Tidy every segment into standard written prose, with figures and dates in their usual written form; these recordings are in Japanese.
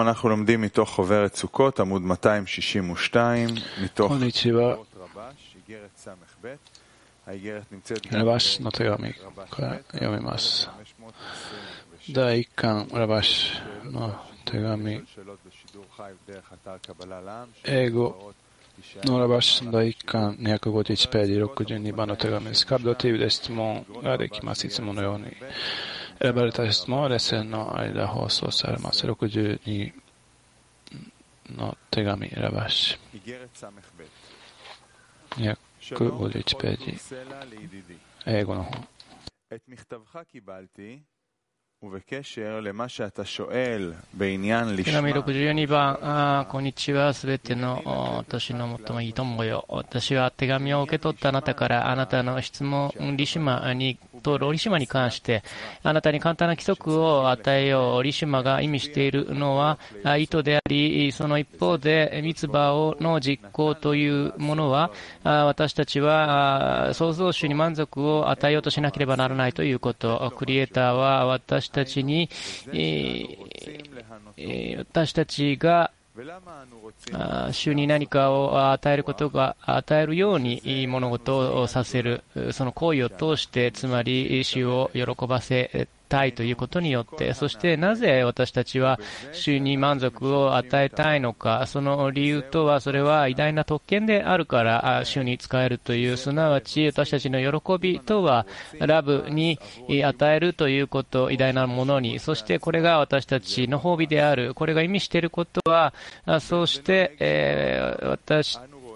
היום אנחנו לומדים מתוך חוברת סוכות, עמוד 262, מתוך חוברת רבש, איגרת ס"ב. האיגרת נמצאת רבשの手紙から読みます。第一巻ラバシの手紙、英語のラバシの第一巻251ページ62番の手紙です。カブド TV で質問ができます。いつものように選ばれた質問はレッスンの間放送されます。62の手紙ラバシ251ページ、英語の方。 手紙 62番、こんにちは。すべての年の最もいい友よ。私は手紙を受け取ったあなたから、あなたの質問、リシマに関して、あなたに簡単な規則を与えよう。リシマが意味しているのは、意図であり、その一方で、ミツバの実行というものは、私たちは創造主に満足を与えようとしなければならないということ。クリエイターは私たちに、私たちが主に何かを与えるように物事をさせる、その行為を通して、つまり主を喜ばせたいということによって、そしてなぜ私たちは主に満足を与えたいのか、その理由とは、それは偉大な特権であるから主に仕えるという、すなわち私たちの喜びとはラブに与えるということ、偉大なものに、そしてこれが私たちの褒美である。これが意味していることは、そうして、私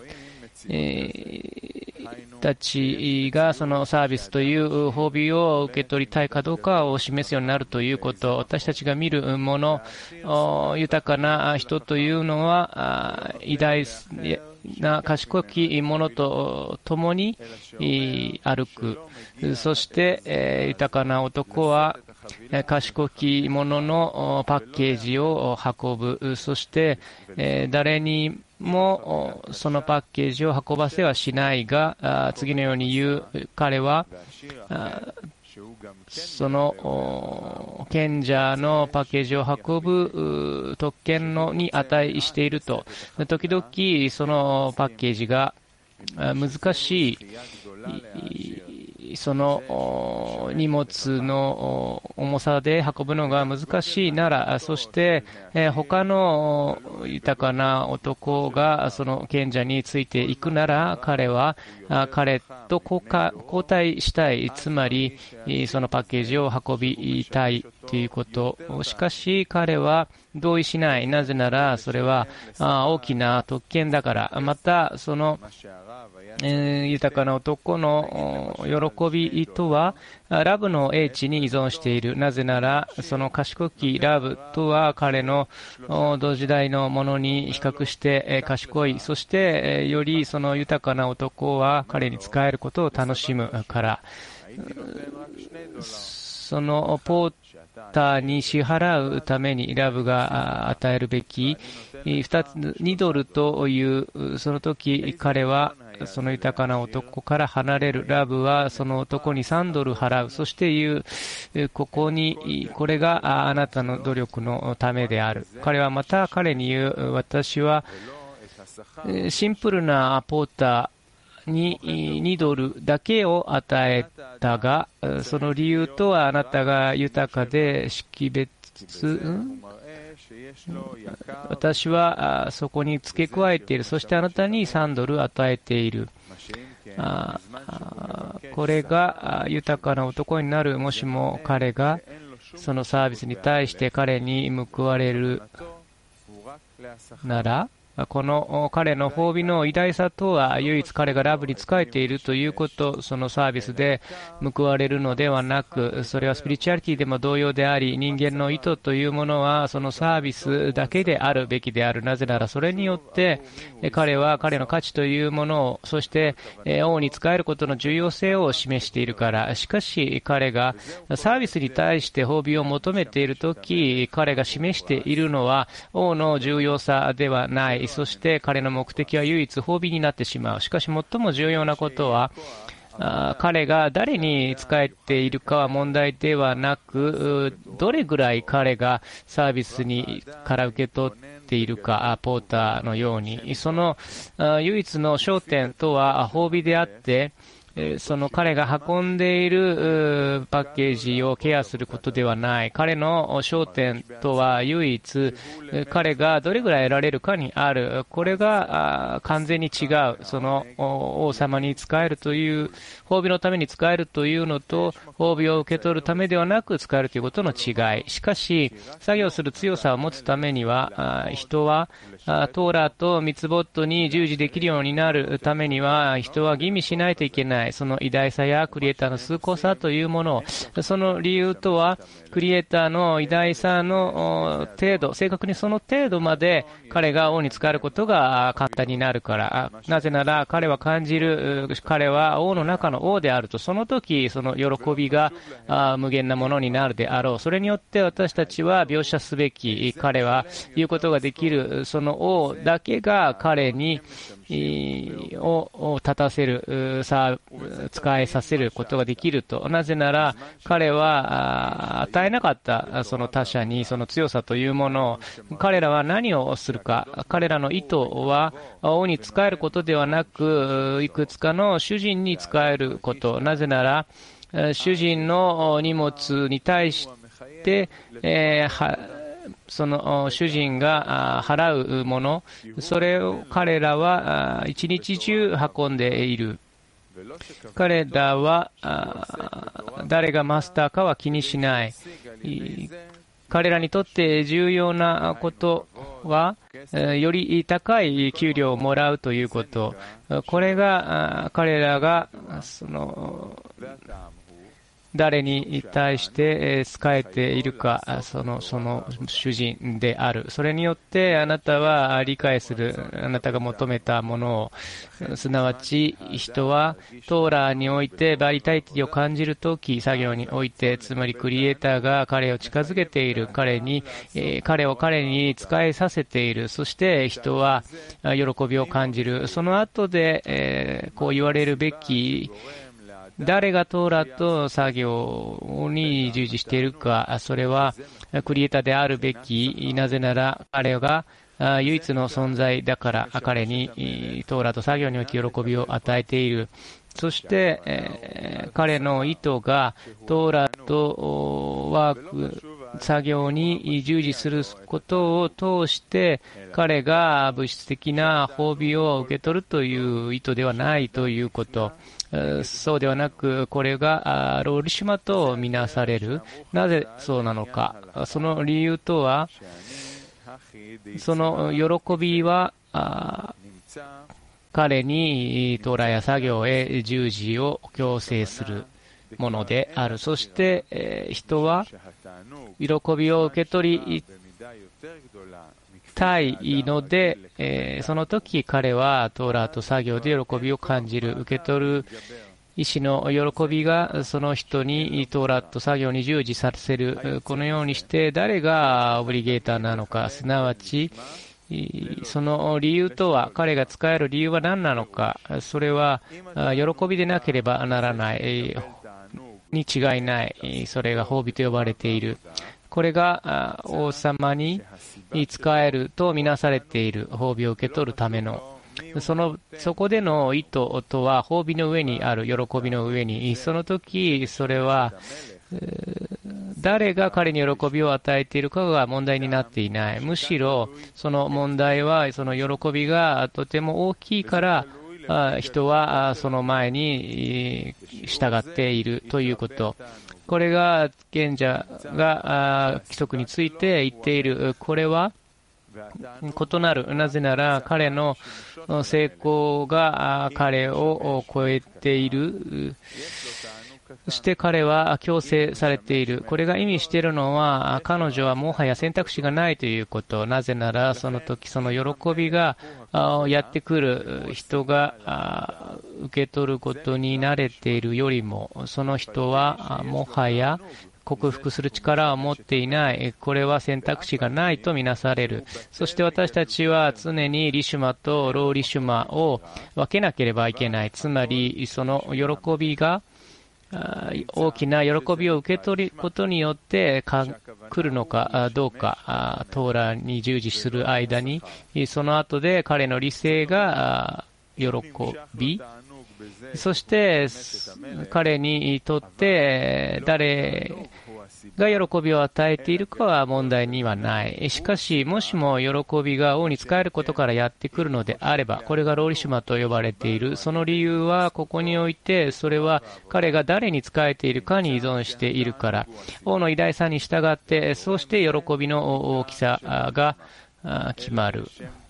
たちがそのサービスという褒美を受け取りたいかどうかを示すようになるということ。私たちが見るもの、豊かな人というのは偉大な賢き者と共に歩く。そして、豊かな男は賢き者のパッケージを運ぶ。そして、誰にもそのパッケージを運ばせはしないが、次のように言う。彼はその賢者のパッケージを運ぶ特権に値していると。時々そのパッケージが難しい、その荷物の重さで運ぶのが難しいなら、そして他の豊かな男がその賢者についていくなら、彼は彼と交代したい、つまりそのパッケージを運びたいということ。しかし彼は同意しない。なぜならそれは大きな特権だから。またその豊かな男の喜びとはラブの英知に依存している。なぜならその賢きラブとは彼の同時代のものに比較して賢い。そしてよりその豊かな男は彼に仕えることを楽しむから、そのポーターに支払うためにラブが与えるべき2ドルという、その時彼はその豊かな男から離れる。ラブはその男に3ドル払う。そして言う、これがあなたの努力のためである。彼はまた彼に言う。私はシンプルなポーターに2ドルだけを与えたが、その理由とはあなたが豊かで識別、私はそこに付け加えている。そしてあなたに3ドル与えている。これが豊かな男になる。もしも彼がそのサービスに対して彼に報われるなら、この彼の褒美の偉大さとは、唯一彼がラブに仕えているということ、そのサービスで報われるのではなく、それはスピリチュアリティでも同様であり、人間の意図というものはそのサービスだけであるべきである。なぜならそれによって彼は彼の価値というものを、そして王に仕えることの重要性を示しているから。しかし彼がサービスに対して褒美を求めているとき、彼が示しているのは王の重要さではない。そして彼の目的は唯一褒美になってしまう。しかし最も重要なことは、 彼が誰に仕えているかは問題ではなく、どれぐらい彼がサービスから受け取っているか、ポーターのように、その唯一の焦点とは褒美であって、その彼が運んでいるパッケージをケアすることではない。彼の焦点とは唯一、彼がどれぐらい得られるかにある。これが完全に違う。その王様に仕えるという、褒美のために仕えるというのと、褒美を受け取るためではなく仕えるということの違い。しかし、作業する強さを持つためには、人はトーラとミツボットに従事できるようになるためには、人は吟味しないといけない。その偉大さやクリエイターの崇高さというものを、その理由とは、クリエイターの偉大さの程度、正確にその程度まで彼が王に仕えることが簡単になるから、なぜなら彼は感じる、彼は王の中の王であると、その時その喜びが無限なものになるであろう。それによって私たちは描写すべき、彼は言うことができる、その王だけが彼にを立たせる、使えさせることができると。なぜなら彼は与えなかったその他者にその強さというものを、彼らは何をするか、彼らの意図は王に仕えることではなく、いくつかの主人に仕えること。なぜなら主人の荷物に対してその主人が払うもの、それを彼らは一日中運んでいる。彼らは誰がマスターかは気にしない。彼らにとって重要なことは、より高い給料をもらうということ。これが彼らがその誰に対して仕えているか、その主人である。それによってあなたは理解する、あなたが求めたものを、すなわち人はトーラーにおいてバリタイティを感じるとき、作業において、つまりクリエイターが彼を近づけている、彼に仕えさせている。そして人は喜びを感じる。その後で、こう言われるべき、誰がトーラと作業に従事しているか、それはクリエイターであるべき。なぜなら彼が唯一の存在だから、彼にトーラと作業において喜びを与えている。そして、彼の意図がトーラとワーク、作業に従事することを通して彼が物質的な褒美を受け取るという意図ではないということ。そうではなく、これがローリシュマとみなされる。なぜそうなのか。その理由とは、その喜びは彼にトーラや作業へ従事を強制するものである。そして、人は喜びを受け取りたいので、その時彼はトーラと作業で喜びを感じる。受け取る意思の喜びがその人にトーラと作業に従事させる。このようにして誰がオブリゲーターなのか、すなわちその理由とは、彼が使える理由は何なのか。それは喜びでなければならないに違いない。それが褒美と呼ばれている。これが王様に仕えるとみなされている。褒美を受け取るための。そこでの意図とは、褒美の上にある、喜びの上に。その時、それは誰が彼に喜びを与えているかが問題になっていない。むしろその問題は、その喜びがとても大きいから人はその前に従っているということ。これが賢者が規則について言っている。これは異なる。なぜなら彼の成功が彼を超えている。そして彼は強制されている。これが意味しているのは、彼女はもはや選択肢がないということ。なぜならその時その喜びがやってくる。人が受け取ることに慣れているよりも、その人はもはや克服する力を持っていない。これは選択肢がないとみなされる。そして私たちは常にリシュマとローリシュマを分けなければいけない。つまり、その喜びが大きな喜びを受け取ることによって来るのかどうか、トーラに従事する間に、その後で彼の理性が喜び、そして彼にとって誰が喜びを与えているかは問題にはない。しかし、もしも喜びが王に仕えることからやってくるのであれば、これがローリシュマと呼ばれている。その理由はここにおいて、それは彼が誰に仕えているかに依存しているから。王の偉大さに従って、そうして喜びの大きさが決まる。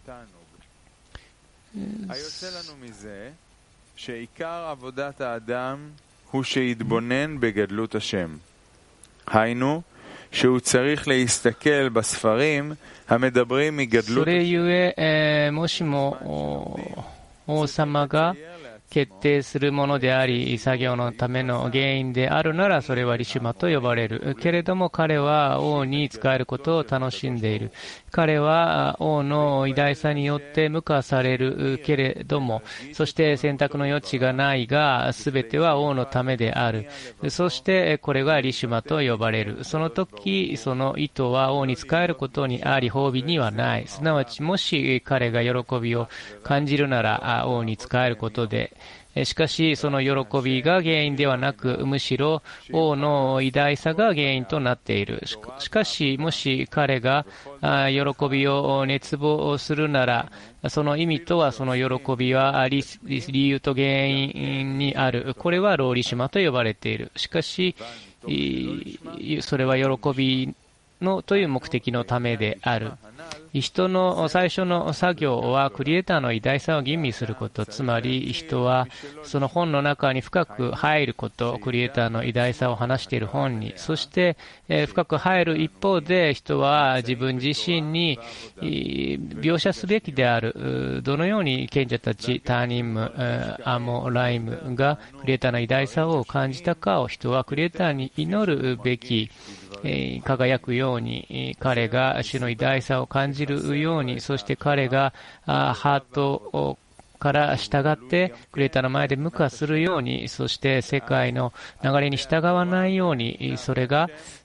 שעיקר עבודת האדם הוא שיתבונן בגדלות השם. היינו, שהוא צריך להסתכל בספרים המדברים מגדלות... それゆえ、もしも王様が決定するものであり、作業のための原因であるなら、それはリシュマと呼ばれる。けれども彼は王に仕えることを楽しんでいる。彼は王の偉大さによって無化されるけれども、そして選択の余地がないが、すべては王のためである。そしてこれがリシュマと呼ばれる。その時、その意図は王に仕えることにあり、褒美にはない。すなわち、もし彼が喜びを感じるなら、王に仕えることで、しかし、その喜びが原因ではなく、むしろ王の偉大さが原因となっている。しかし、もし彼が喜びを熱望するなら、その意味とはその喜びは理由と原因にある。これはローリシュマと呼ばれている。しかし、それは喜びのという目的のためである。人の最初の作業はクリエイターの偉大さを吟味すること、つまり人はその本の中に深く入ること、クリエイターの偉大さを話している本に、そして深く入る一方で人は自分自身に描写すべきである。どのように賢者たち、ターニンム、アモライムがクリエイターの偉大さを感じたかを人はクリエイターに祈るべき。輝くように、彼が主の偉大さを感じるように、そして彼がハートから従ってクリエイターの前で無化するように、そして世界の流れに従わないように、それ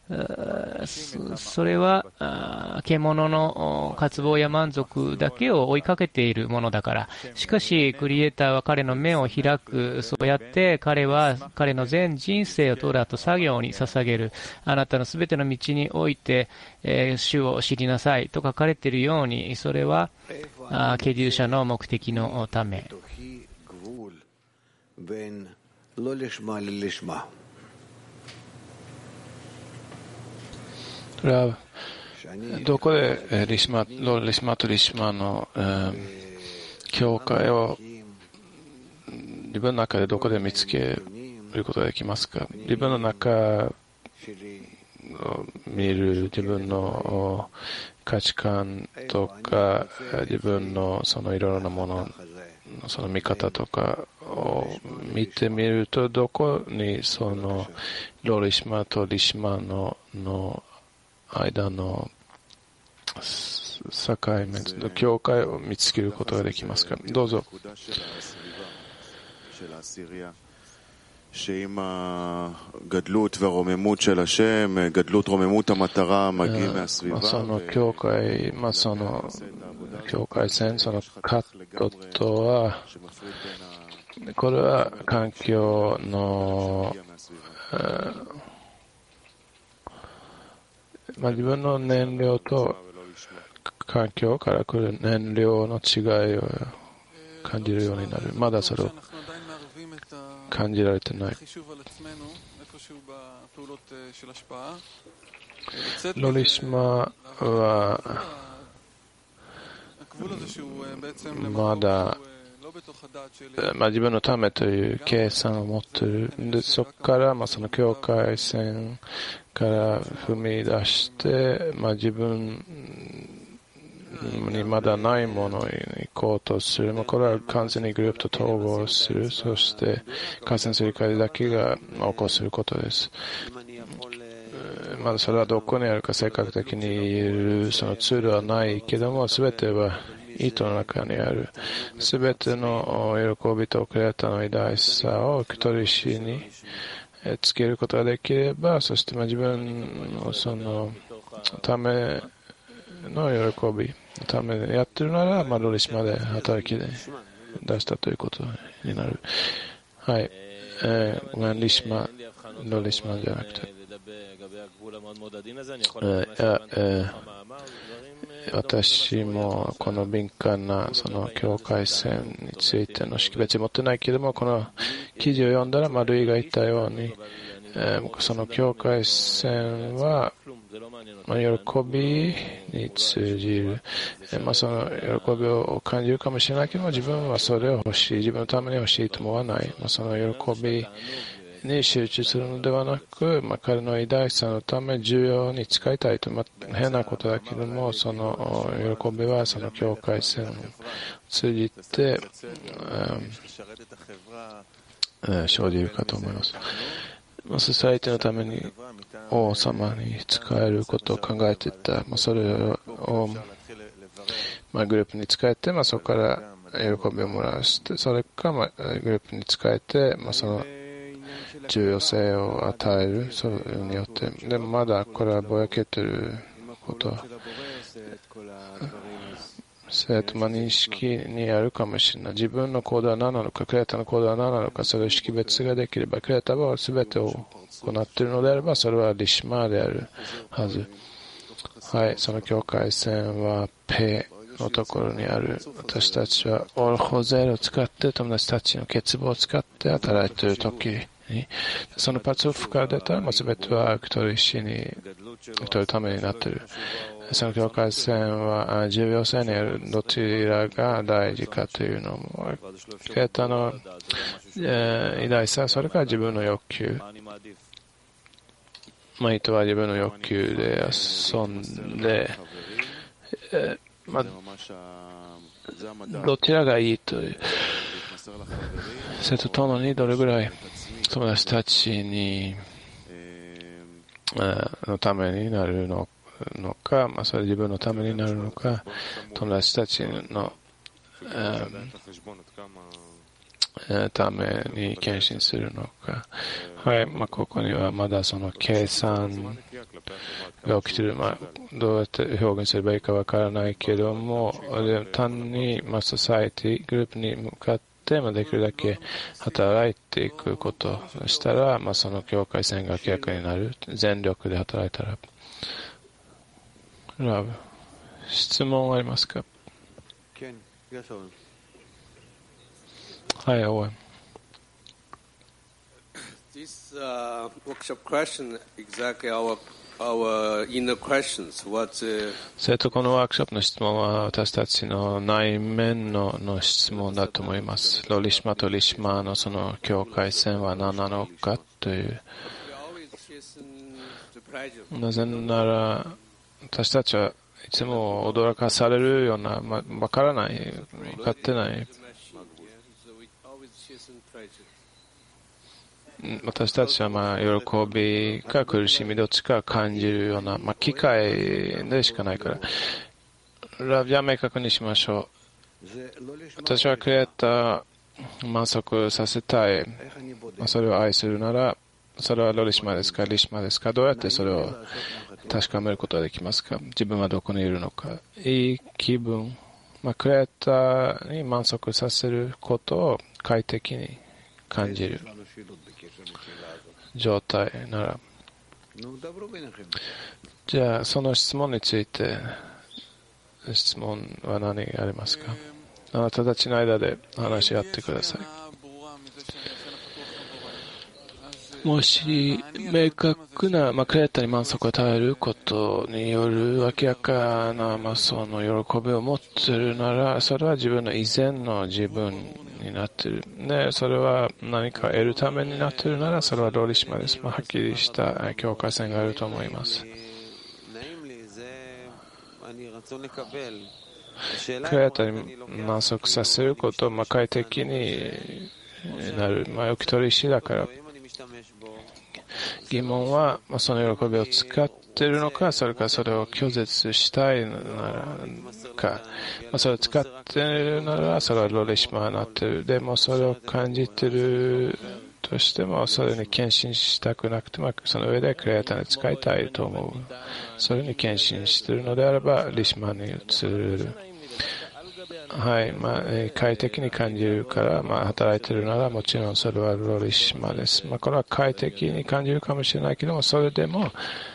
は獣の渇望や満足だけを追いかけているものだから。しかしクリエイターは彼の目を開く。そうやって彼は彼の全人生をトーラと作業に捧げる。あなたのすべての道において、主を知りなさいと書かれているように、それはケデューシャの目的のため。 どこでローリシマとリシマの境界を自分の中でどこで見つけることができますか？自分の中を見る自分の価値観とか自分のそのいろいろなものその見方とかを見てみるとどこにそのローリシマとリシマの間の境目、境界を見つけることができますか？どうぞ。 שאם הגדלות והרוממות של השם, גדלות רוממות המטרה, מגיעים מהסביבה. その境界、その境界線、そのカットとは、これは環境の自分の燃料と環境から来る燃料の違いを感じるようになる。まだそれを感じられてない。ロリシマはまだ自分のためという計算を持っている。で、そこからその境界線から踏み出して、自分にまだないものに行こうとする。これは完全にグループと統合する。そして感染する理解だけが起こすることです。 まだそれはどこにあるか正確的に言えるそのツールはないけども、すべては意図の中にある。すべての喜びとクリエイターの偉大さを一人しにつけることができれば、そして自分のそのための喜びのためにやってるなら、ロリシマで働きで出したということになる。はい。ごめん、リシマ、ロリシマじゃなくて。私もこの敏感なその境界線についての識別持ってないけども、この記事を読んだらルイが言ったように、その境界線は喜びに通じる、その喜びを感じるかもしれないけども、自分はそれを欲しい、自分のために欲しいと思わない、その喜びに集中するのではなく、彼の偉大さのため重要に使いたいと、変なことだけども、その喜びはその境界線を通じて、生じるかと思います。ソサイティのために王様に使えることを考えていた、それをグループに使えて、そこから喜びをもらわして、それからグループに使えて、その重要性を与える、それによって。でもまだこれはぼやけてることは、認識にあるかもしれない。自分の行動は何なのか、クリエイターの行動は何なのか、それを識別ができれば、クリエイターは全てを行っているのであれば、それはリシマであるはず。はい、その境界線はペのところにある。私たちはオルホゼルを使って、友達たちの欠乏を使って働いているときに、そのパツオフから出たら、全ては一人一人ためになっている。その境界線は重要性にある。どちらが大事かというのも、クリエイターの偉大さ、それから自分の欲求。人は自分の欲求で遊んで、どちらがいいという、それとともにどれぐらい友達たちにのためになるのか、それ自分のためになるのか、友達たちのために献身するのか。はい、ここにはまだその計算が起きている。どうやって表現すればいいかわからないけども、単にソサイティ、グループに向かって、できるだけ働いていくことをしたら、その境界線が明らかになる。全力で働いたら。ラブ、質問ありますか？はい、応援。 This workshop question exactly our inner questions. What? このワークショップの質問は私たちの内面の質問だと思います。ロリシマとリシマのその境界線は何なのかという。なぜなら私たちはいつも驚かされるような、わからない、分かってない。私たちは喜びか苦しみどっちか感じるような、機会でしかないから。ラビは明確にしましょう。私はクリエイター満足させたい。それを愛するなら、それはロリシマですか、リシマですか、どうやってそれを確かめることができますか？自分はどこにいるのか。いい気分。クリエイターに満足させることを快適に感じる状態なら。じゃあ、その質問について、質問は何がありますか？あなたたちの間で話し合ってください。もし明確な、クリエイターに満足を与えることによる明らかな、その喜びを持っているなら、それは自分の以前の自分になっている。で、それは何か得るためになっているなら、それはロリシマです。はっきりした境界線があると思います。クリエイターに満足させることを快適になる。お一人一だから。疑問は、その喜びを使っっているのか、それからそれを拒絶したいならか、それを使っているなら、それはロリシマになっている。でもそれを感じているとしても、それに献身したくなくても、その上でクレアタに使いたいと思う。それに献身しているのであれば、リシマに移る。はい、快適に感じるから、働いているならもちろんそれはロリシマです。これは快適に感じるかもしれないけども、それでも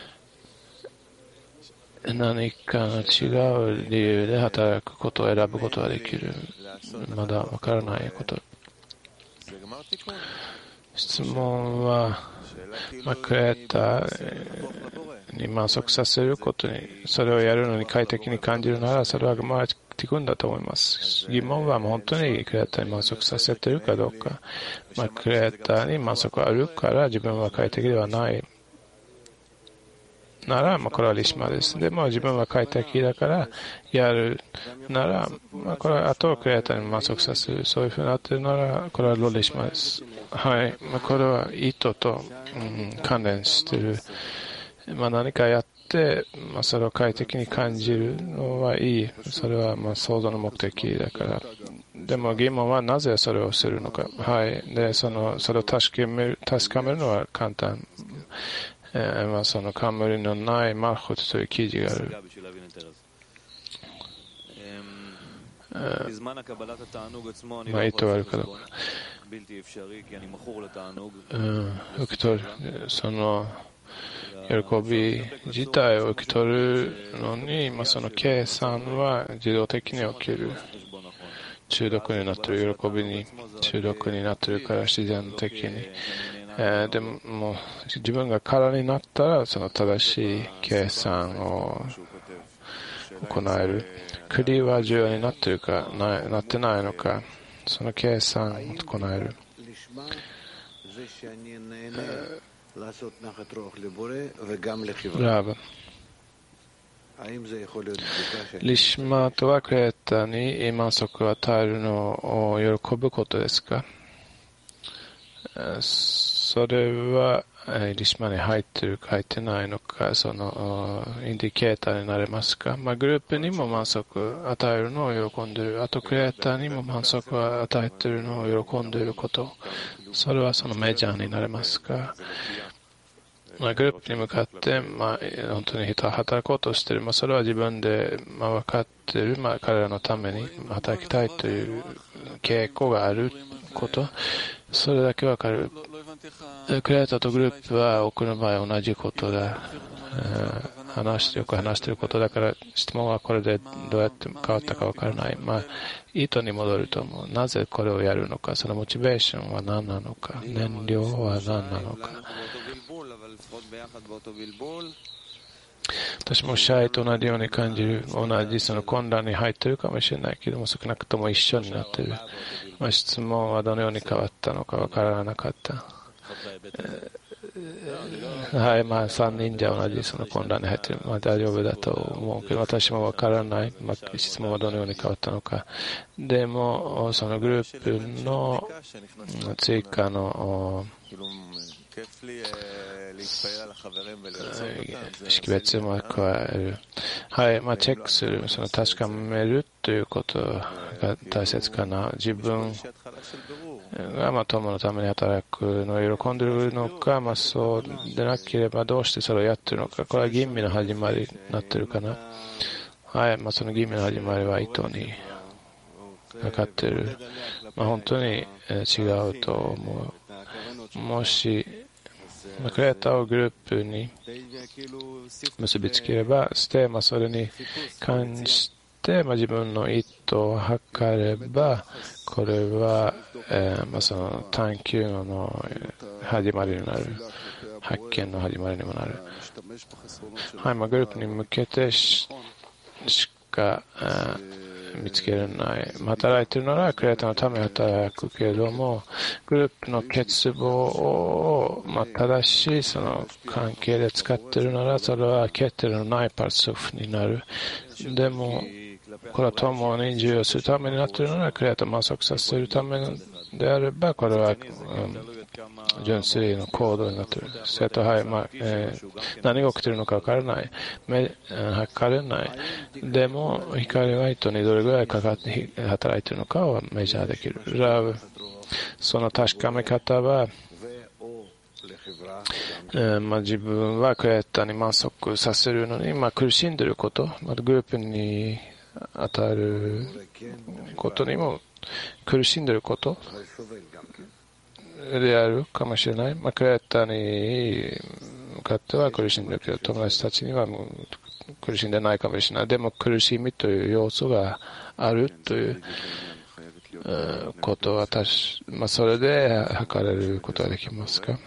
何かの違う理由で働くことを選ぶことができる。まだわからないこと。質問は、クレーターに満足させることに、それをやるのに快適に感じるなら、それは回っていくんだと思います。疑問は本当にクレーターに満足させているかどうか。クレーターに満足あるから自分は快適ではないなら、これはリシマです。でも自分は快適だからやるなら、これはあとはクレーターに満足させる。そういうふうになっているなら、これはロリシマです。はい。これは意図と、関連している。何かやって、それを快適に感じるのはいい。それは創造の目的だから。でも疑問はなぜそれをするのか。はい。で、それを確かめるのは簡単。その冠のないマルコトという記事がある。意図があるかどうか。受け取る。その喜び自体を受け取るのに、その計算は自動的に起きる。中毒になっている喜びに中毒になっているから自然的に。でも自分が空になったらその正しい計算を行える。栗は重要になっているかなってないのか、その計算を行える。ラブリシマとはクレーターに満足を与えるのを喜ぶことですか？それはリシマに入っているか入ってないのか、そのインディケーターになれますか？グループにも満足を与えるのを喜んでいる。あとクリエイターにも満足を与えているのを喜んでいること。それはそのメジャーになれますか？グループに向かって、本当に人は働こうとしている。それは自分で、分かっている。彼らのために働きたいという傾向があること。それだけわかる。クリエイターとグループは多くの場合同じことだ。よく話していることだから、質問はこれでどうやって変わったかわからない。意図に戻ると思う。なぜこれをやるのか、そのモチベーションは何なのか、燃料は何なのか。私もシャイと同じように感じる。同じその混乱に入っているかもしれないけども、少なくとも一緒になっている。質問はどのように変わったのかわからなかった。はい、3人じゃ同じその混乱に入っている。大丈夫だと思うけど、私もわからない。質問はどのように変わったのか。でも、そのグループの追加の識別も加える。はい、チェックする。その確かめるということが大切かな。自分が友のために働くのを喜んでいるのか、そうでなければどうしてそれをやっているのか。これは吟味の始まりになっているかな。はい、その吟味の始まりは意図にかかっている。本当に違うと思う。もしクリエイターをグループに結びつければして、それに関して、自分の意図を測れば、これは、その探求の始まりになる。発見の始まりにもなる。はい、グループに向けてしか見つけられない。働いているならクリエイターのために働くけれども、グループの欠乏を、正しいその関係で使っているなら、それは欠点のないパーツオフになる。でも、これは共に重要するためになっているなら、クリエイターを満足させるためであれば、これは、 純粋の行動になっている。それと、はい、何が起きているのか分からない。測れない。でも、光が糸にどれぐらいかかって働いているのかをメジャーできる。その確かめ方は、自分はクリエイターに満足させるのに、苦しんでいること、グループに当たることにも苦しんでいることであるかもしれない。クリエイターに向かっては苦しんでいるけど、友達たちには苦しんでないかもしれない。でも苦しみという要素があるということはそれで測れることができますか。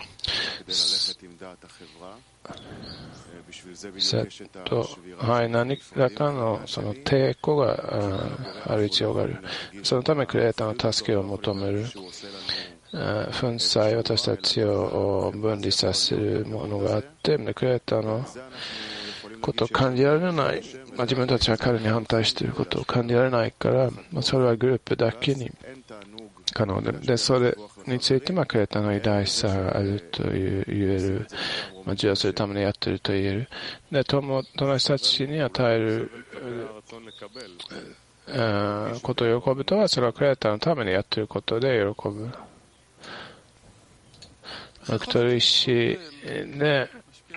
何らかのその抵抗がある必要がある。そのためクリエイターの助けを求める。粉砕、私たちを分離させるものがあって、クリエイターのことを感じられない。自分たちは彼に反対していることを感じられないから、それはグループだけに可能で、それについてクリエイターの偉大さがあると言える、授与するためにやっていると言える。で、友達たちに与えることを喜ぶとは、それはクリエイターのためにやっていることで喜ぶ。ビクトリー氏で、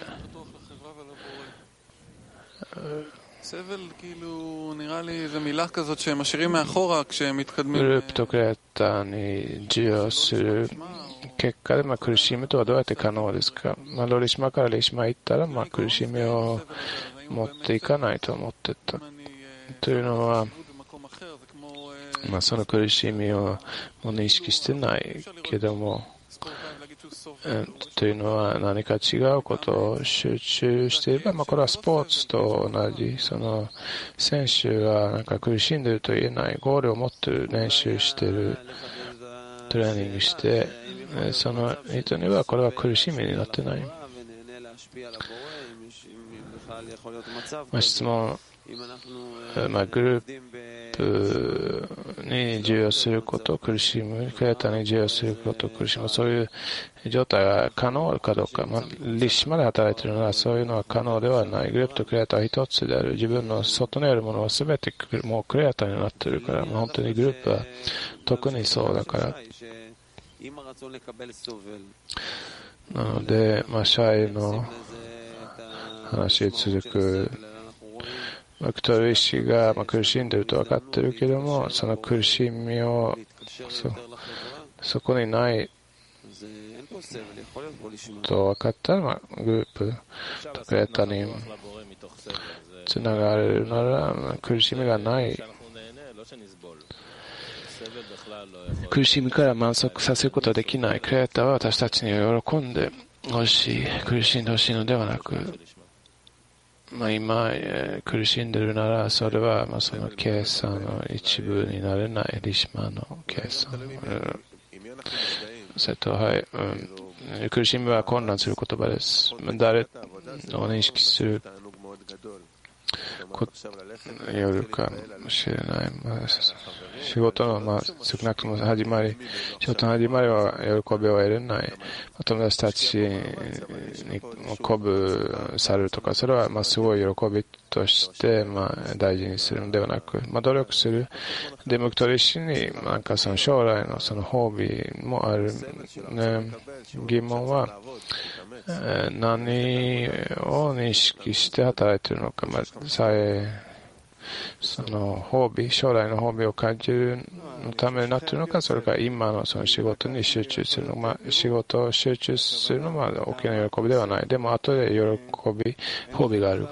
グループとクリエイターに授与する結果で苦しみとはどうやって可能ですか。ロリシマからリシマ行ったら苦しみを持っていかないと思ってた。というのは、その苦しみを認識してないけども、というのは何か違うことを集中していれば、これはスポーツと同じ。その選手が苦しんでいると言えない、ゴールを持っている、練習している、トレーニングして、その人にはこれは苦しみになってない。質問、グループに授与することを苦しむ、クリエイターに授与することを苦しむ、そういう状態が可能かどうか、立志まで働いているならそういうのは可能ではない。グループとクリエイターは一つである。自分の外にあるものは全てもうクリエイターになっているから、本当にグループは特にそうだから。なので、シャイの話に続く。ビクトリー氏が苦しんでいると分かっているけれども、その苦しみをそこにないと分かったら、グループとクリエイターにつながれるなら苦しみがない。苦しみから満足させることはできない。クリエイターは私たちに喜んでほしい、苦しんでほしいのではなく、今苦しんでいるならそれはその計算の一部になれない。リシマの計算。それと、苦しみは混乱する言葉です。誰を認識するよるかもしれない。仕事の、少なくとも仕事の始まりは喜びを得れない。友達たちに鼓舞されるとか、それはすごい喜びとして大事にするのではなく、努力する。で、ビクトリー氏にその将来のその褒美もある、疑問は、何を認識して働いているのか、その褒美、将来の褒美を感じるのためになっているのか、それから今のその仕事に集中するの、仕事を集中するのは大きな喜びではない。でも後で褒美がある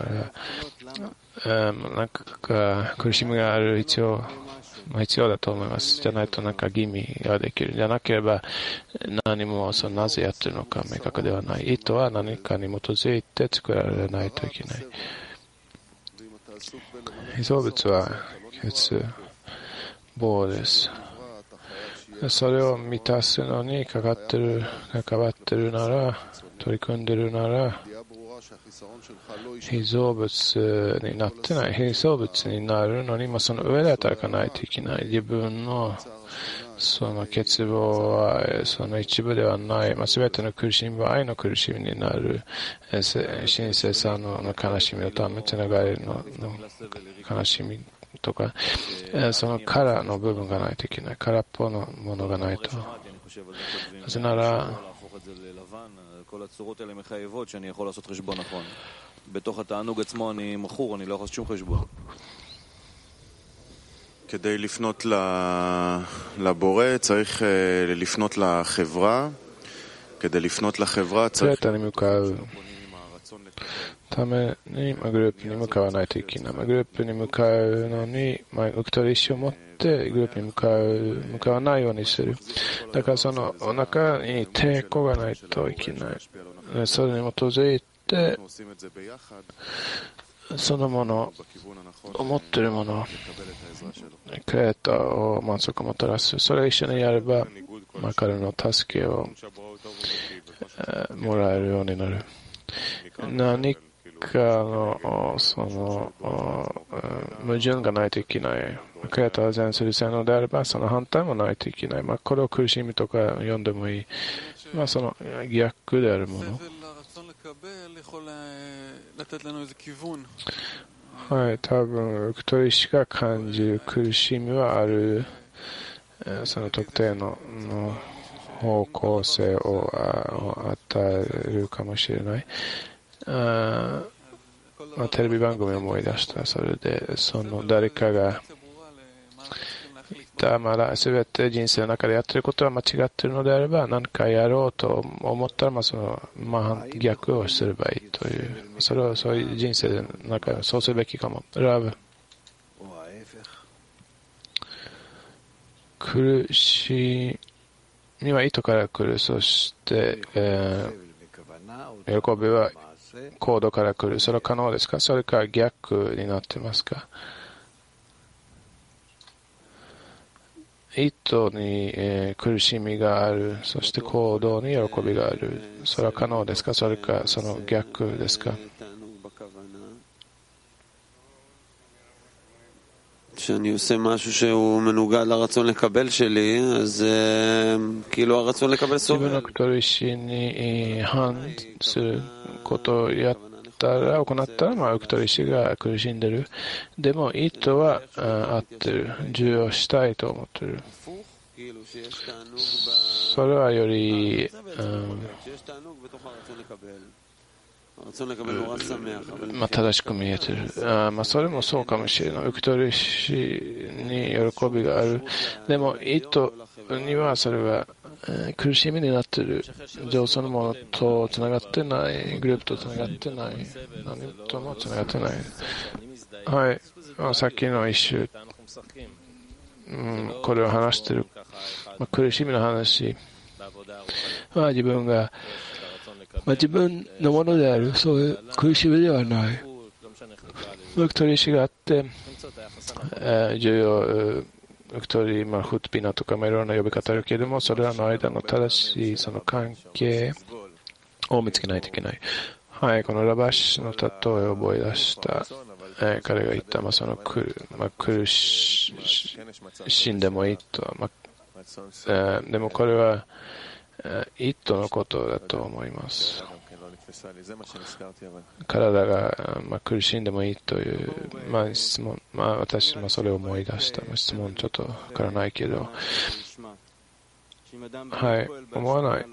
から、苦しみがある必要だと思います。じゃないと義味ができる。じゃなければ何もなぜやっているのか明確ではない。意図は何かに基づいて作られないといけない。被造物は棒です。 それを満たすのに関わってるなら、取り組んでるなら、被造物になってない、被造物になるのに、その上で働かないといけない。自分のその欠乏はその一部ではない。すべての苦しみは愛の苦しみになる。神聖さの悲しみのため、つながりの悲しみとか、その殻の部分がないといけない。殻っぽのものがないと。なぜなら、 כל הצורות האלה מחייבות שאני יכול לעשות חשבון נכון. בתוך התענוג עצמו אני מכור, אני לא יכול לעשות שום חשבון. כדי לפנות לבורא צריך לפנות לחברה. כדי לפנות לחברה צריך... ためにグループに向かわないといけない。グループに向かうのに、受け取り意思を持ってグループに向かわないようにする。だからそのお腹に抵抗がないといけない。それに基づいて、そのもの、思っているもの、クレーターを満足をもたらす。それを一緒にやれば、彼の助けをもらえるようになる。何かのその矛盾がないといけない。クレーターを全する性能であれば、その反対もないといけない。これを苦しみとか読んでもいい。その逆であるもの。はい、多分、受け取りしか感じる苦しみはある。その特定の方向性を与えるかもしれない。テレビ番組を思い出した。それで、その誰かが言った、すべて人生の中でやっていることは間違っているのであれば、何かやろうと思ったら、その逆をすればいいという、それをそういう人生の中でそうするべきかも。ラブ。苦しみは意図から来る。そして、喜びは行動から来る。それは可能ですか？それから逆になっていますか？意図に、苦しみがある。そして行動に喜びがある。それは可能ですか？それかその逆ですか？ כשאני עושה משהו שהוא מנוגד לרצון לקבל שלי, אז כאילו הרצון לקבל סובל. 自分の苦しみに反することを行ったら、受け取り師が苦しんでる。でも意図は合ってる。受容したいと思ってる。それはより、正しく見えてる。それもそうかもしれない。受け取り師に喜びがある。でも意図にはそれは苦しみになっている。そのものとつながってない。グループとつながってない。何ともつながってない。はい。さっきの一周、これを話している。苦しみの話は自分が自分のものである。そういう苦しみではない。受け取り師があって、重要、受け取り、フットピナとかいろんな呼び方あるけれども、それらの間の正しいその関係を見つけないといけない。はい、このラバシの例えを覚え出した。彼が言った、その苦しんでもいいと。でもこれは、意図のことだと思います。体が、苦しんでもいいという、質問、私もそれを思い出した。質問ちょっとわからないけど、はい、思わない。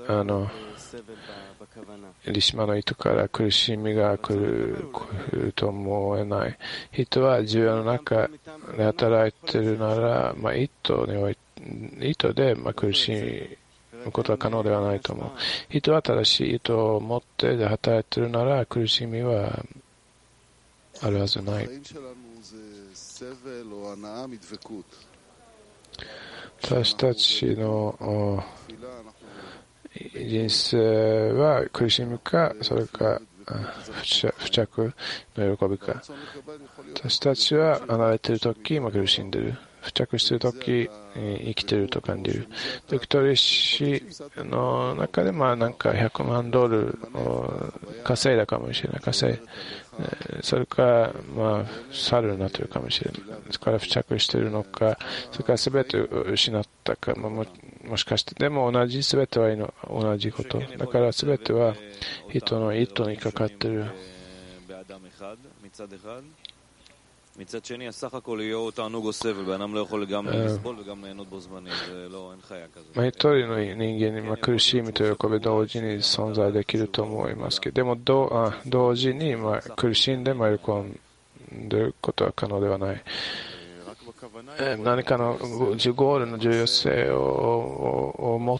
リシマの意図から苦しみが来ると思えない。人は自分の中で働いているなら、意図で苦しむことは可能ではないと思う。人は正しい意図を持って働いているなら苦しみはあるはずない。私たちの人生は苦しみか、それか付着の喜びか。私たちは離れているとき、苦しんでいる。 付着しているとき、生きていると感じる。ドクトリ氏の中でなんか100万ドルを稼いだかもしれない。それから猿になっているかもしれない。それから付着しているのか、それから全てを失ったか、もしかして、でも全ては同じこと。だから全ては人の意図にかかっている。 מצד שני, הסך הכל יהיה תענוג או סבל, בן אדם לא יכול גם לסבול וגם ליהנות בו זמני, זה לא, אין חיה כזאת. 一人の人間に苦しみと喜び同時に存在できると思いますけど、でも同時に苦しんで喜んでいることは可能ではない。何かのゴールの重要性を持って、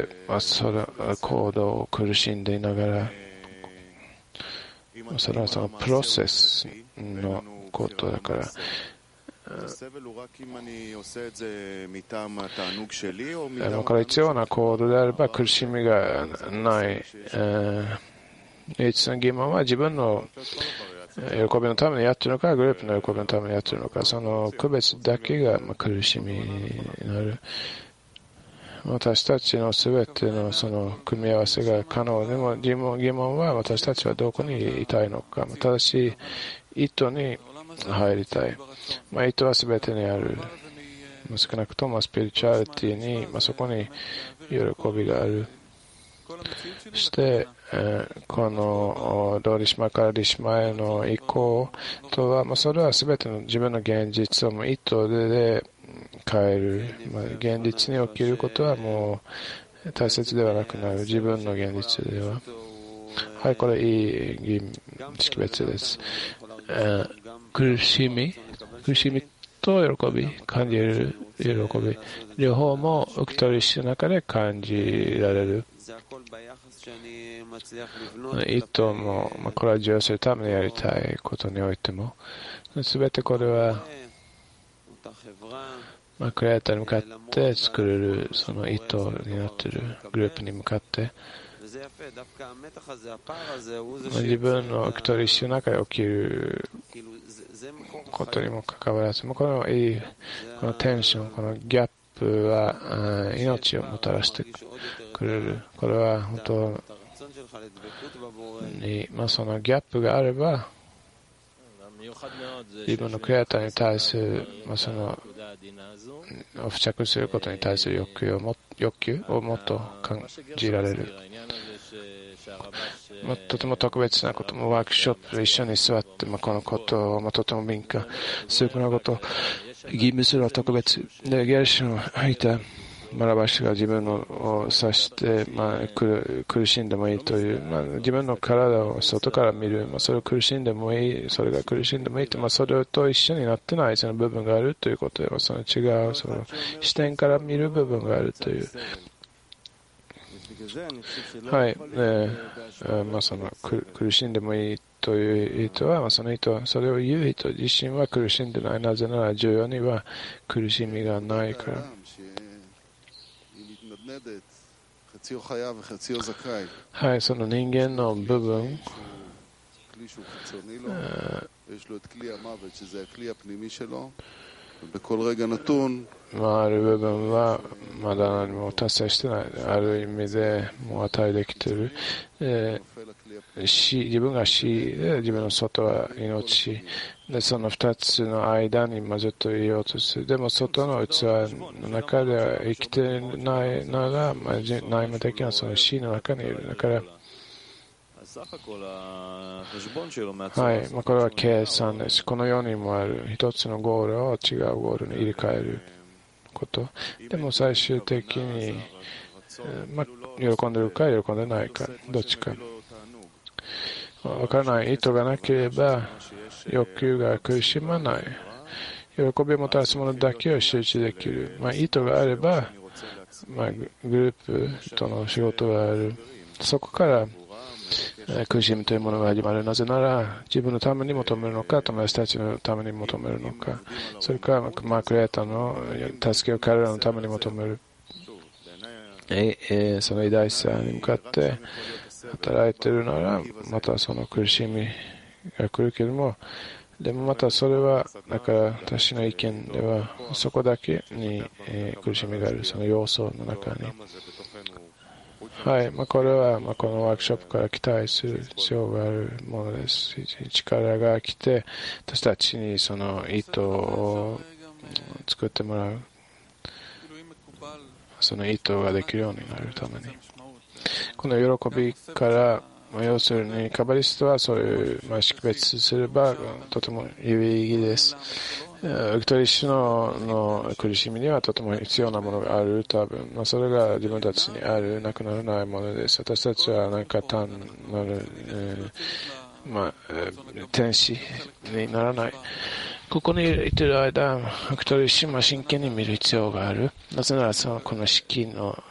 その行動を苦しんでいながら、それはそのプロセスのことだから。これ必要な行動であれば苦しみがない。一の疑問は自分の喜びのためにやっているのか、グループの喜びのためにやっているのか、その区別だけが苦しみになる。私たちのすべてのその組み合わせが可能でも疑問は私たちはどこにいたいのか、正しい意図に入りたい。意図はすべてにある。少なくともスピリチュアリティに、そこに喜びがある。そして、このリシマからリシマへの移行とは、それはすべての自分の現実を意図で変える。現実に起きることはもう大切ではなくなる。自分の現実では。はい、これいい識別です。苦しみと喜び、感じる喜び、両方も受け取りの中で感じられる。意図も、これは重要するためにやりたいことにおいても、すべてこれは、クリエイターに向かって作れるその意図になっているグループに向かって、自分の受け取りの中で起きることにもかかわらず、このテンション、このギャップは命をもたらしてくれる。これは本当に、そのギャップがあれば、自分のクリエイターに対する、その付着することに対する欲求をもっと感じられる。とても特別なこともワークショップで一緒に座って、このことをとても敏感するこのことを義務するのは特別で、ギャルシの入った学ばしが自分を指して、苦しんでもいいという、自分の体を外から見る、それを苦しんでもいい、それが苦しんでもいいと、それと一緒になってないその部分があるということで、その違うその視点から見る部分があるという。はい、その苦しんでもいいという人は、その人はそれを言う人自身は苦しんでない。なぜなら重要には苦しみがないから。はい、その人間の部分、ある部分はまだ何も達成してない。ある意味でもう与えできている。自分が死で、自分の外は命で、その2つの間にずっといようとする。でも外の器の中では生きてないなら、内面的なその死の中にいる。だからはい、これは計算です。この世にもある一つのゴールを違うゴールに入れ替えること。でも最終的に、喜んでるか喜んでないか、どっちか。わからない意図がなければ欲求が苦しまない。喜びをもたらすものだけを集中できる。意図があれば、グループとの仕事がある。そこから苦しみというものが始まる。なぜなら自分のために求めるのか、友達たちのために求めるのか、それからクリエイターの助けを彼らのために求める。その偉大さに向かって働いているなら、またその苦しみが来るけれども、 でもまたそれは、だから私の意見では、そこだけに、苦しみがある、その要素の中に。はい、これは、このワークショップから期待する必要があるものです。力が来て、私たちにその意図を作ってもらう。その意図ができるようになるために。この喜びから、要するにカバリストはそういう、識別すればとても有意義です。受取師の苦しみにはとても必要なものがある、多分。それが自分たちにある、なくならないものです。私たちは何か単なる、天使にならない。ここにいてる間、受取師も真剣に見る必要がある。なぜならこの式の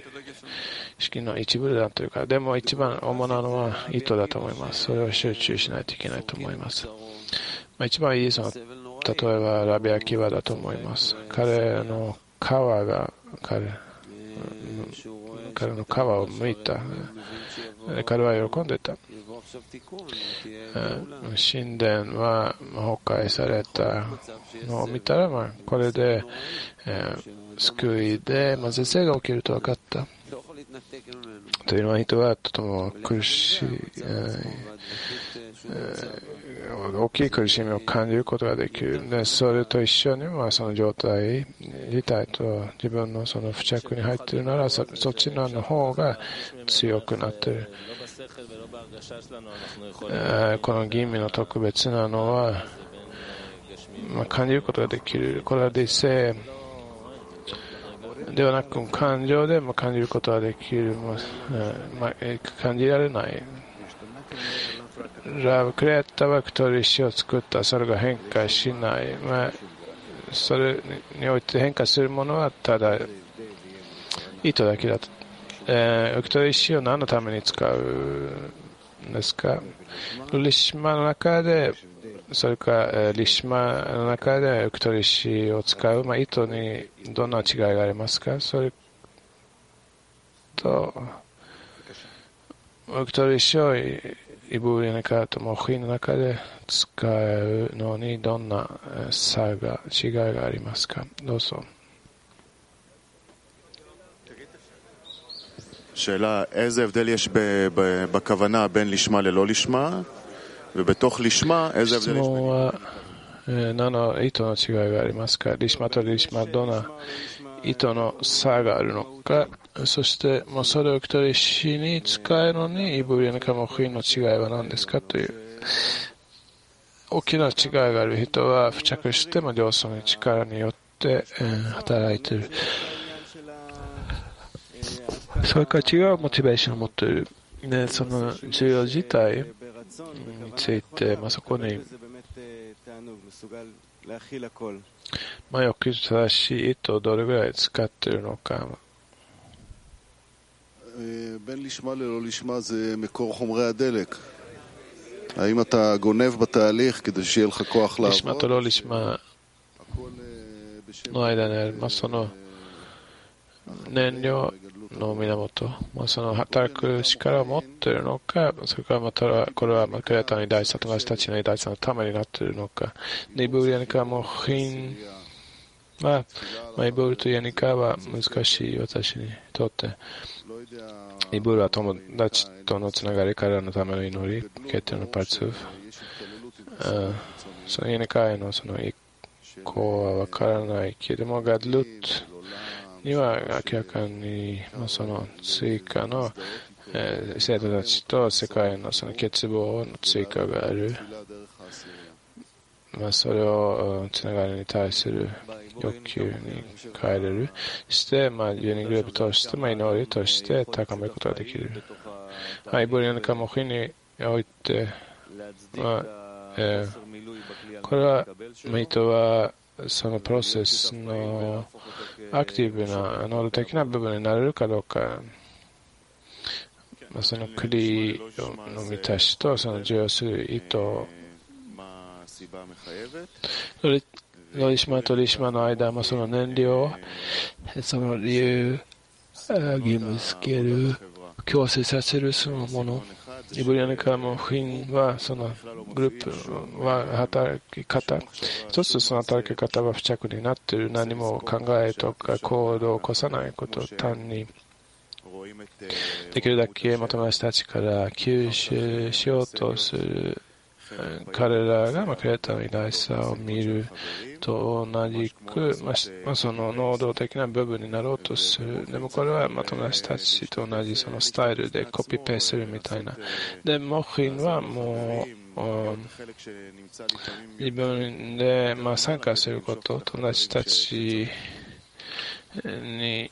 一部だというか、でも一番主なのは意図だと思います。それを集中しないといけないと思います。一番いい例えばラビアキワだと思います。彼の皮が彼の皮を剥いた。彼は喜んでた。神殿は崩壊されたのを見たら、これで、救いで、絶世が起きると分かった。というのは人はとても苦しい、大きい苦しみを感じることができる。で、それと一緒にその状態自体と自分のその付着に入っているなら、そっちの方が強くなっている。この吟味の特別なのは、感じることができる。これは理性ではなく感情でも感じることができる。感じられない。ラブクレーターはクトリシを作った。それが変化しない。それにおいて変化するものはただ意図だけだと。クトリシを何のために使うんですか？リシマの中で、それからリシマの中でウクトリシを使う、意図にどんな違いがありますか？それとウクトリシをイブリネカとモヒの中で使うのにどんな違いがありますか？どうぞ。 שאלה, איזה הבדל יש בכוונה בין לשמה ללא לשמה, ובתוך לשמה, איזה הבדל יש בין... 何の意図の違いがありますか？リシマとリシマ、どんな意図の差があるのか、そしてそれを受取しに使えるのにイブリアのカモフィンの違いは何ですかという大きな違いがある人は付着しても両層の力によって働いている。それから違うモチベーションを持っている。で、その重要自体について、そこによく正しい意図をどれぐらい使っているのか。 בין לשמה ללא לשמה זה מקור חומרי הדלק. האם אתה גונב בתהליך כדי שיהיה לך כוח לעבוד? リシマとロリシマの間にある、その燃料の源、その働く力を持っているのか、それからまたこれはクレーターの偉大さと私たちの偉大さのためになっているのか。イブールやニカも品は、イブールとヤニカは難しい私にとって。イブールは友達とのつながりからのための祈り、ケテのパーツーフ。そのヤニカへのその一個はわからないけれども、ガドルットには明らかにその追加の生徒たちと世界のその欠乏の追加がある。それをつながりに対する欲求に変えれる。して、ユニグループとして、祈りとして高めることができる。イブリアのカモヒにおいて、これは、意図は、そのプロセスのアクティブな能動的な部分になれるかどうか、そのクリの満たしとその重要する意図、ロリシマとリシマの間、その燃料、その理由、義務付ける、強制させるそのもの、 イブリアネカモヒンはそのグループは働き方、一つその働き方は付着になっている。何も考えとか行動を起こさないこと、単にできるだけ友達たちから吸収しようとする。彼らがクリエイターの偉大さを見ると同じく、その能動的な部分になろうとする。でもこれは友達たちと同じそのスタイルでコピペするみたいな。で、モヒンはもう自分で参加すること、友達たちに、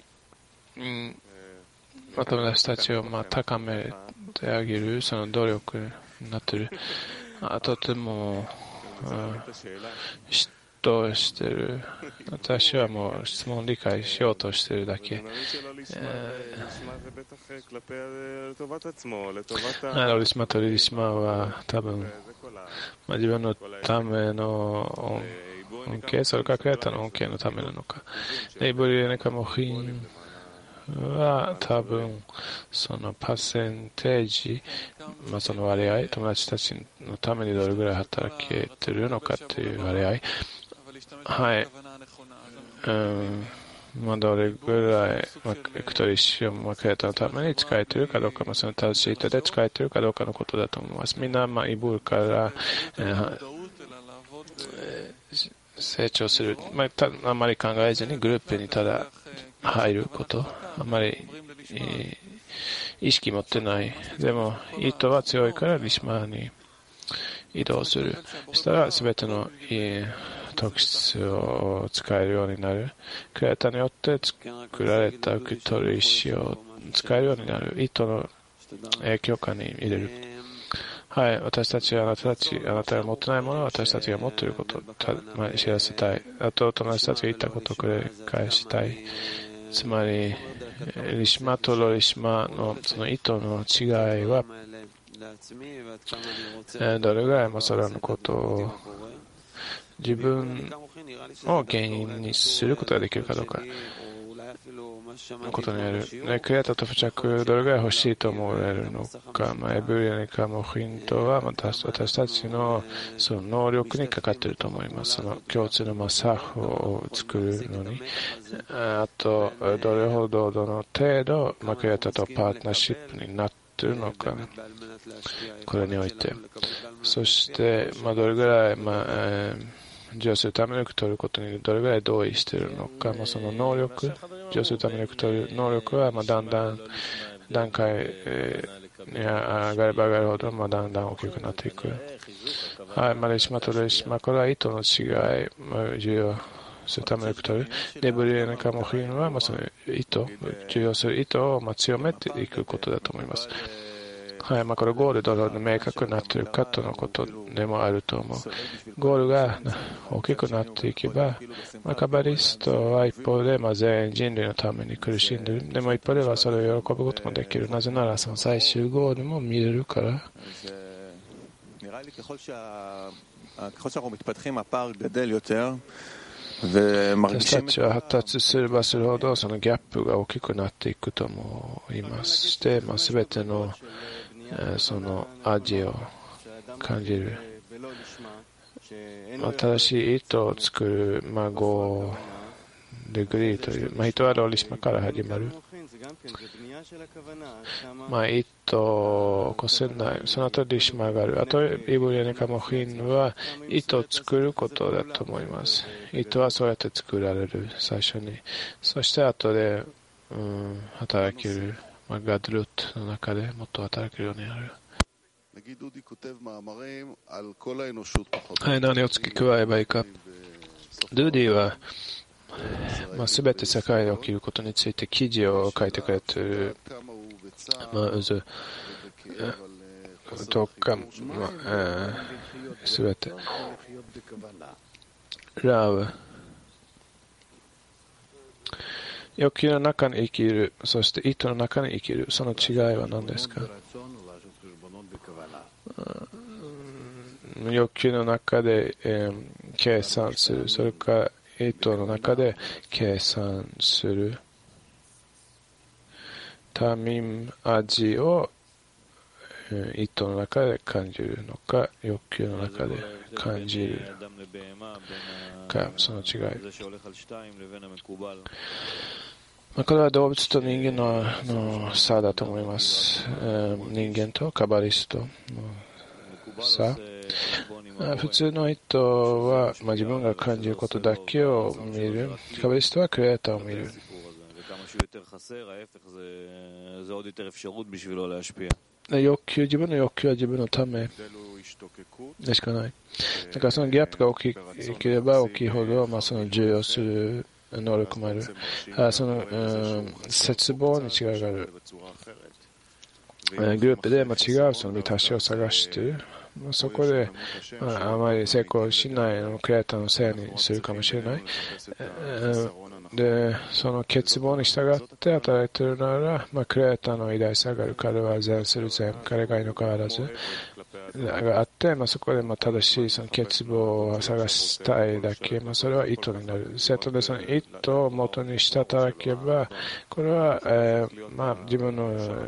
友達たちを高めてあげる、その努力になっている。とても嫉妬している。私はもう質問を理解しようとしているだけ。オリシマとリリシマは多分、自分のための恩恵、それからクリエイターの恩恵のためなのか。イブリエネカモヒンは多分そのパーセンテージ、その割合、友達たちのためにどれぐらい働けてるのかという割合、はい、どれぐらいエクトリシウムクリエイターのために使えているかどうか、その正しい手で使えているかどうかのことだと思います。みんなイブルから成長する、あまり考えずにグループにただ入ること、あまり意識持ってない。でも意図は強いからリシマに移動する。そしたら全ての特質を使えるようになる。クリエイターによって作られた受け取る意思を使えるようになる。意図の影響下に入れる。はい、私たちはあなたが持ってないものを私たちが持っていることを知らせたい。あと友達たちが言ったことを繰り返したい。つまりリシマとロリシマのその意図の違いは、どれぐらいそれのことを自分を原因にすることができるかどうかのことにある。クリエイターと付着どれぐらい欲しいと思われるのか、エブリアネカモヒントは私たちのその能力にかかっていると思います。その共通のサーフを作るのに、あとどれほどどの程度クリエイターとパートナーシップになっているのか、これにおいて、そしてどれぐらい授与するために取ることにどれぐらい同意しているのか、その能力、授与するために取る能力はだんだん段階に上がれば上がるほどだんだん大きくなっていく。はい、レシマとレシマ、これは意図の違い、授与するために取る。デブリエネカモヒンはその意図、授与する意図を強めていくことだと思います。はい、これゴールどれほど明確になっているかとのことでもあると思う。ゴールが大きくなっていけば、カバリストは一方で全人類のために苦しんでいる。でも一方ではそれを喜ぶこともできる。なぜならその最終ゴールも見れるから。私たちは発達すればするほどそのギャップが大きくなっていくと思いまして、全てのその味を感じる。新しい意図を作る5デグリーという、人はローリシマから始まる。意図を起こせない。その後リシマがある。あとイブリエネカモヒンは意図を作ることだと思います。意図はそうやって作られる、最初に。そして後で、働ける。ガドルットの中でもっと働けるようになる。はい、何を付け加えればいいか。ドゥーディは、すべて世界で起きることについて記事を書いてくれている。とか、すべて。ラブ。欲求の中に生きる、そして意図の中に生きる。その違いは何ですか？欲求の中で、計算する。それから意図の中で計算する。タミム味を意図の中で感じるのか、欲求の中で感じるか、その違い。これは動物と人間の差だと思います。人間とカバリストの差。普通の意図は、自分が感じることだけを見る。カバリストはクリエイターを見る。自分の欲求は自分のためでしかない。だからそのギャップが大きければ大きいほど、その重要する能力もある。その絶望に違いがある。グループで違うその満たしを探している。そこで、あまり成功しないのをクリエイターのせいにするかもしれない。で、その欠乏に従って働いているなら、クリエイターの偉大さがある。彼は善する善、彼がいの変わらずがあって、そこで正しいその欠乏を探したいだけ、それは意図になる。セットでその意図を元にして働けば、これは、自分の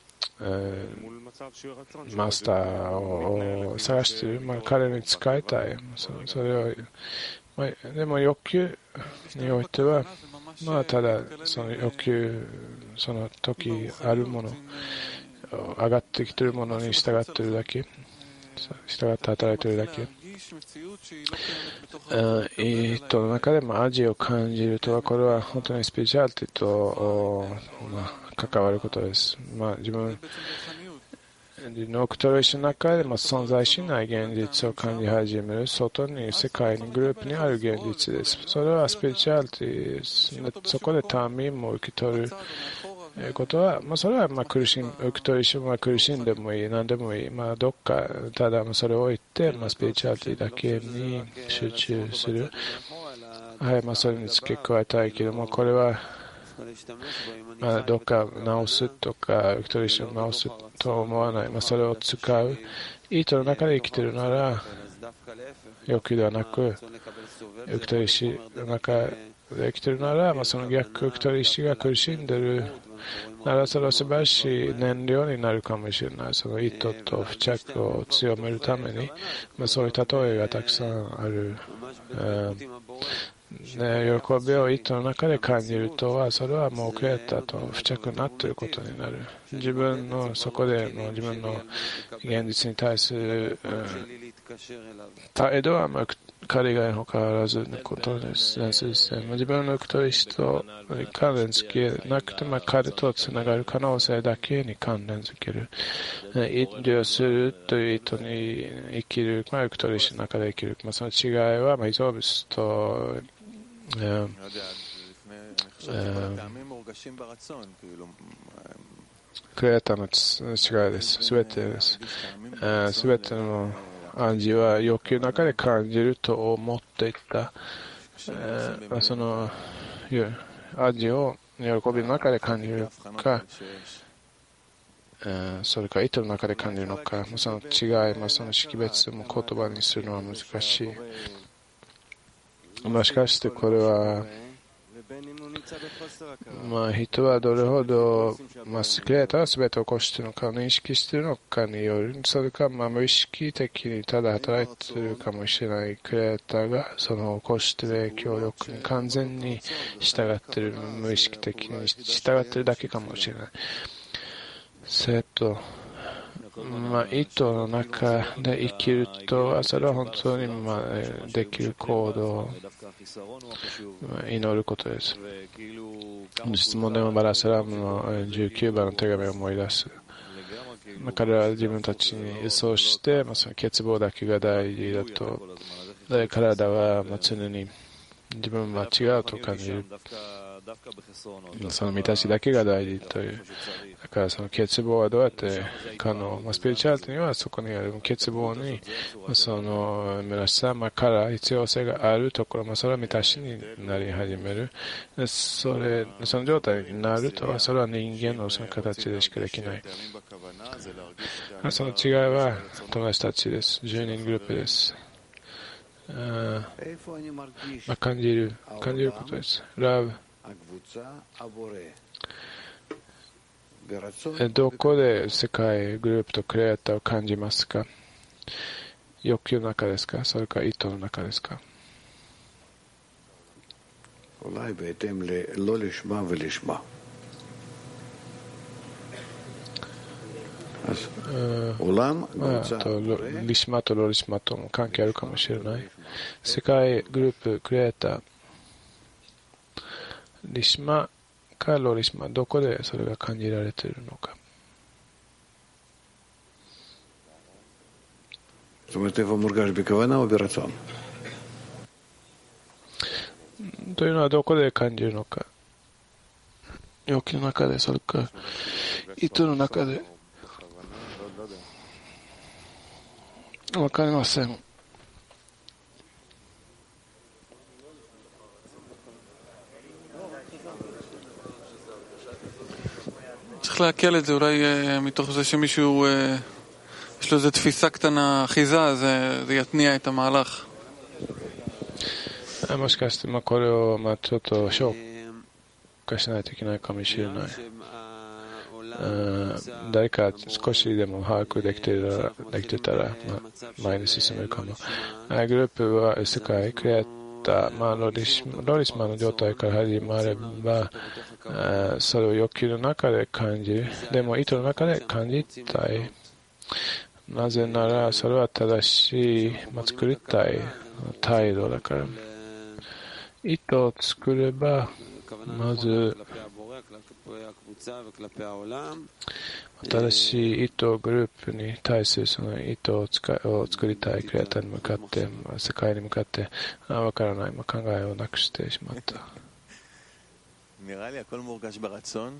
マスターを探している、彼に使いたい。それをでも欲求においては、ただその欲求、その時あるもの、上がってきているものに従っているだけ、従って働いているだけ。意図の中で味を感じるとは、これは本当にスピリチュアリティと関わることです。自分のクトレーションの中で存在しない現実を感じ始める、外に世界にグループにある現実です。それはスピリチュアリティです。そこでターミンも受け取ることは、それは受け取りしも苦しんでもいい、何でもいい。どっか、ただそれを置いて、スピリチュアリティだけに集中する。それに付け加えたいけども、これは、どっか直すとか、受け取りしを直すと思わない。それを使う。意図の中で生きているなら、欲求ではなく、受け取りしの中で生きているなら、その逆、受け取りしが苦しんでいるなら、それは素晴らしい燃料になるかもしれない。その意図と付着を強めるために、そういう例えがたくさんある。喜びを意図の中で感じるとは、それはもうクリエイターと付着になっていることになる。自分のそこでの自分の現実に対する態度は彼以外の変わらずのことです。自分の受け取りと関連付けなくて、彼とつながる可能性だけに関連付ける。意図するという意図に生きる、受け取りの中で生きる。その違いは、イゾービスとクリエイターの違いです。すべてです。すべての味は欲求の中で感じると思っていた。その味を喜びの中で感じるか、それから意図の中で感じるのか、その違い、その識別も言葉にするのは難しい。しかしてこれは、人はどれほど、クリエイターは全てを起こしているのかを認識しているのかによる。それか、無意識的にただ働いているかもしれないクリエイターが、その起こしている影響力に完全に従っている、無意識的に従っているだけかもしれない。意図の中で生きると、それは本当にできる行動、祈ることです。質問でもバラサラムの19番の手紙を思い出す。彼らは自分たちに嘘をして、その欠乏だけが大事だと、体は常に自分は違うと感じる。その満たしだけが大事という。だからその欠乏はどうやって可能、スピリチュアリティにはそこにある欠乏に、その虚しさから必要性があるところ、それは満たしになり始める。その状態になると、それは人間のその形でしかできない。その違いは友達たちです。10人グループです。感じることです。ラブどこで世界グループとクリエイターを感じますか？欲求の中ですか？それか意図の中ですか？リシマとロリシマとも関係あるかもしれない。世界グループクリエイター、リシマかロリシマ、どこでそれが感じられているのか。というのはどこで感じるのか。欲求の中で、それか意図の中で。わかりません。 צריך להקל את זה, אולי מתוך זה שמישהו יש לו איזו תפיסה קטנה אחיזה, זה יתניע את המהלך. もしかしてこれをちょっと消化しないといけないかもしれない。誰か少しでも把握できてたら、前に進めるかも。グループは世界クリエイター、ロリスマの状態から始まれば、それを欲求の中で感じる。でも意図の中で感じたい。なぜならそれは正しい、作りたい態度だから。意図を作れば、まず正しい意図、グループに対するその意図を作りたいクリエイターに向かって、世界に向かってわからない、考えをなくしてしまった。 נראה לי הכל מורגש ברצון.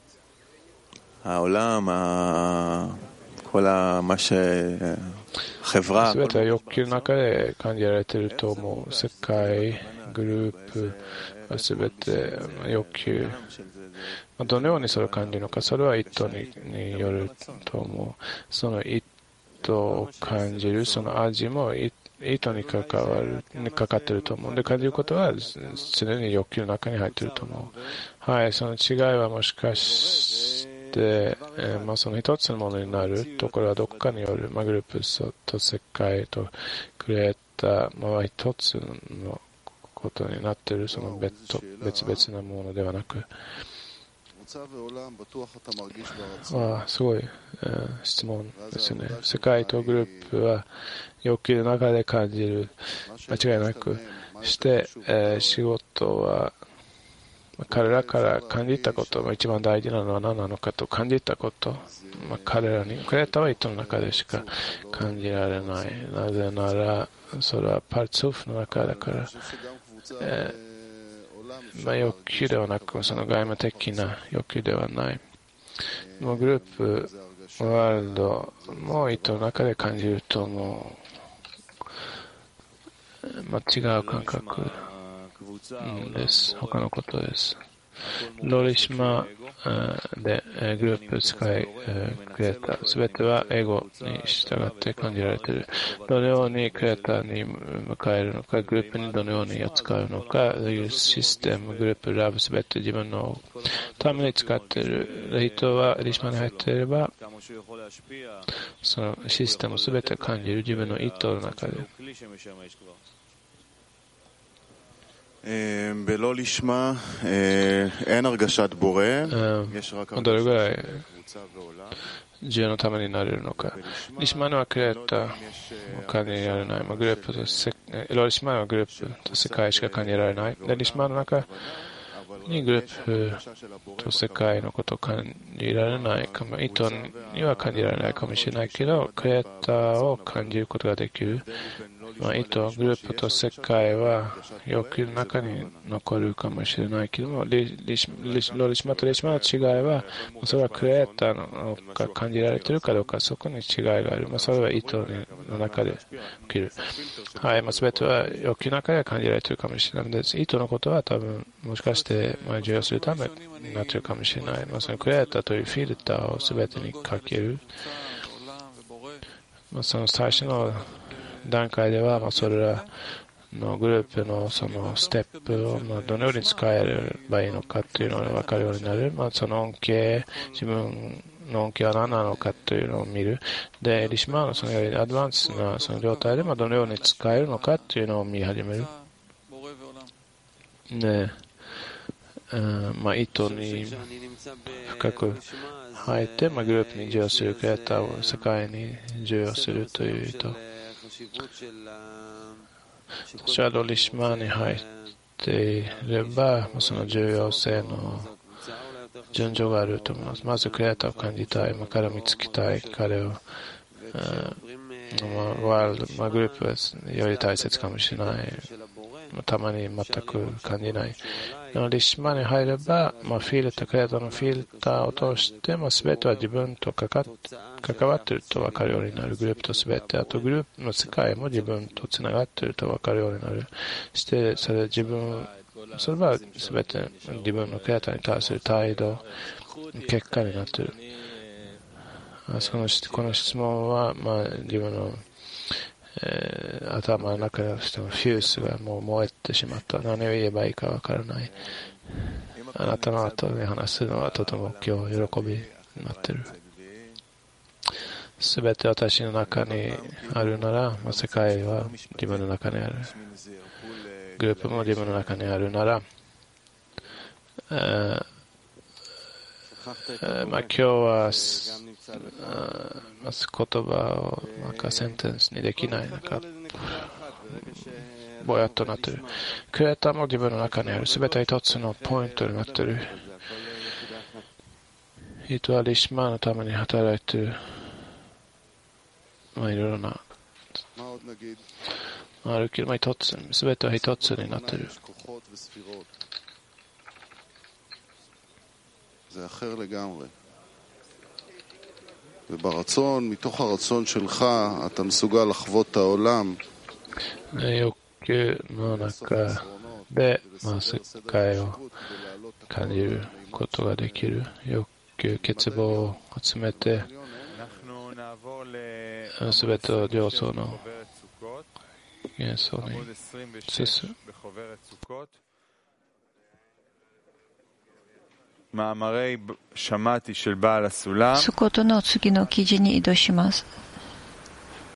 העולם, כל מה שחברה. すべては欲求の中で感じられていると思う。世界、グループはすべて欲求。どのようにそれを感じるのか、それは意図によると思う。その意図を感じる、その味も意図にかかっていると思う。で、感じることは常に欲求の中に入っていると思う。はい、その違いはもしかして、その一つのものになるところはどこかによる、グループと世界とクリエイター、は一つのことになっている、その別々なものではなく。すごい、質問ですね。世界とグループは欲求の中で感じる。間違いなくして、仕事は彼らから感じたこと、一番大事なのは何なのかと感じたこと、彼らにクリエイターは意図の中でしか感じられない。なぜならそれはパルツーフの中だから、欲求ではなく、その外務的な欲求ではない。グループワールドも意図の中で感じると思う。違う感覚です。他のことです。ロリシマでグループ、世界クリエイター、すべてはエゴに従って感じられている。どのようにクリエイターに迎えるのか、グループにどのように扱うのかというシステム、グループ、ラブ、すべて自分のために使っている。人はリシマに入っていれば、そのシステムをすべて感じる、自分の意図の中で。 בלא לשמה אין הרגשת בורא, יש רק הרגשת קבוצה ועולם. 自由のためになれるのか。リシマのはクリエイターを感じられない。グループとリシマはグループと世界しか感じられない。で、リシマの中にグループと世界のことを感じられないかも。意図には感じられないかもしれないけど、クリエイターを感じることができる。意図、グループと世界は欲求の中に残るかもしれないけども、ロリシマとリシマの違いは、それはクリエイターが感じられているかどうか、そこに違いがある。それは意図の中で起きる。はい、すべては欲求の中で感じられているかもしれないです。意図のことは多分、もしかして重要するためになっているかもしれない。そのクリエイターというフィルターをすべてにかける。その最初の段階では、それらのグループのそのステップをどのように使えればいいのかというのが分かるようになる。その恩恵、自分の恩恵は何なのかというのを見る。で、リシマーのそのよりアドバンスなその状態でどのように使えるのかというのを見始める。で、意図に深く入って、グループに授与するクリエイターを世界に授与するという意図。私はリシマーに入っていれば、その重要性の順序があると思います。まずクリエイターを感じたい、彼を見つけたい、彼を、グループはより大切かもしれない。たまに全く感じない。リシマに入れば、フィルター、クリエイターのフィルターを通して、全ては自分と関わっていると分かるようになる。グループと全て、あとグループの世界も自分とつながっていると分かるようになる。そして、それは全て自分のクリエイターに対する態度、結果になっている。この質問は、自分の頭の中でフュースがもう燃えてしまった。何を言えばいいかわからない。あなたの後で話すのはとても今日喜びになっている。すべて私の中にあるなら、世界は自分の中にある。グループも自分の中にあるなら、今日は言葉をセンテンスにできないぼやっとなっている。クリエイターも自分の中にある。すべて一つのポイントになっている。人はリシマのために働いている。いろいろなあるけど、すべては一つになっている。 וברצון, מתוך הרצון שלך, אתה מסוגל לחוות את העולם. 欲求の中で、世界を感じることができる。欲求、欠乏を集めて、すべてを上層の幻想に進む。 そことの次の記事に移動します。